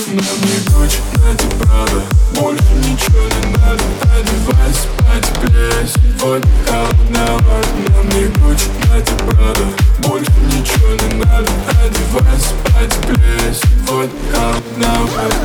На мне Гуччи, на тебе Прада, больше ничего не надо. Одевайся потеплее, сегодня холодновато. На мне Гуччи, на тебе Прада, больше ничего не надо. Одевайся потеплее, сегодня холодновато.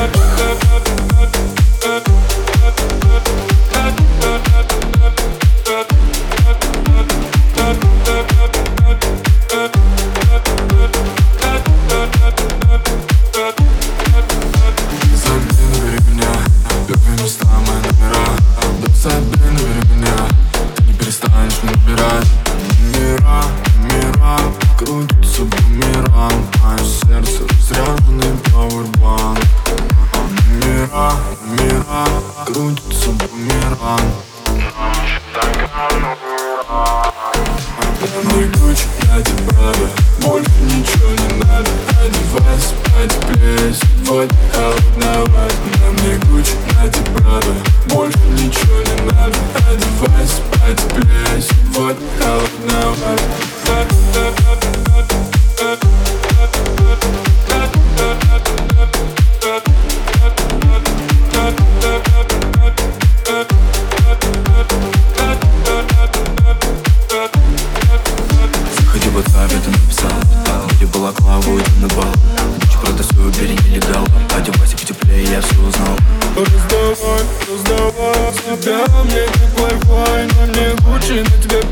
Крутится бумеранг, мое сердце разряженный пауэрбанк. Мира, крутится бумеранг. На мне Гуччи, на тебе Прада, больше ничего не надо. Одевайся потеплее, сегодня холодновато. На мне Гуччи, на тебе Прада, больше ничего не надо. Одевайся потеплее, сегодня холодновато. Заходи в WhatsApp, ты написал, где балаклаву, иди на бал. Гуччи продаю, бери нелегал. Одевайся потеплее, я все узнал. Раздавай себя мне как Wi-Fi. На мне Гуччи, на тебе